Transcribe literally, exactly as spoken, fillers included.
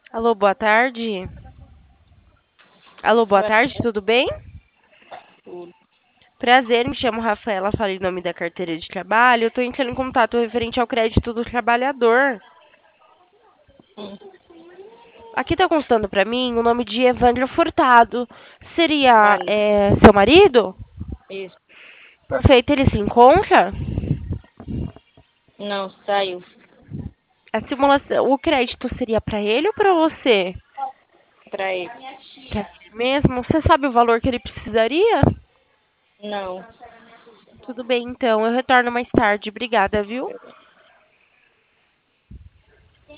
Alô, boa tarde. Alô, boa Boa tarde, tudo bem? tarde. Prazer, me chamo Rafaela, falei em nome da carteira de trabalho. Eu tô entrando em contato referente ao crédito do trabalhador. Hum, Aqui tá constando pra mim o nome de Evandro Furtado. Seria, Marido. é, seu marido? Isso. Perfeito, ele se encontra? Não, saiu A simulação, o crédito seria pra ele ou pra você? pra ele. Pra ele mesmo? Você sabe o valor que ele precisaria? Não. Tudo bem, então, eu retorno mais tarde. Obrigada, viu?